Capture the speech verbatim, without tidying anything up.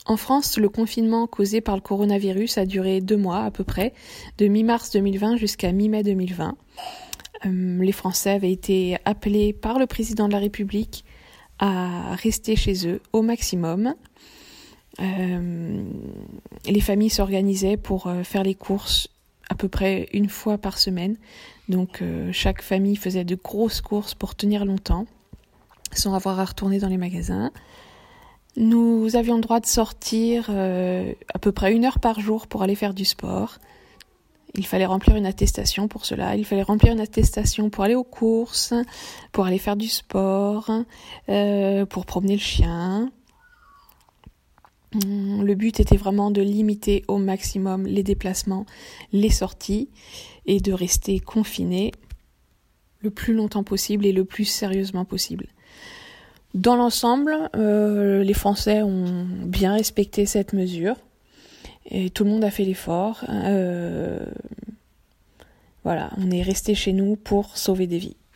En France, le confinement causé par le coronavirus a duré deux mois à peu près, de mi-mars deux mille vingt jusqu'à mi-mai deux mille vingt. Euh, les Français avaient été appelés par le président de la République à rester chez eux au maximum. Euh, les familles s'organisaient pour euh, faire les courses à peu près une fois par semaine. Donc euh, chaque famille faisait de grosses courses pour tenir longtemps, sans avoir à retourner dans les magasins. Nous avions le droit de sortir euh, à peu près une heure par jour pour aller faire du sport. Il fallait remplir une attestation pour cela. Il fallait remplir une attestation pour aller aux courses, pour aller faire du sport, euh, pour promener le chien. Le but était vraiment de limiter au maximum les déplacements, les sorties et de rester confiné le plus longtemps possible et le plus sérieusement possible. Dans l'ensemble, euh, les Français ont bien respecté cette mesure et tout le monde a fait l'effort. Euh, voilà, on est resté chez nous pour sauver des vies.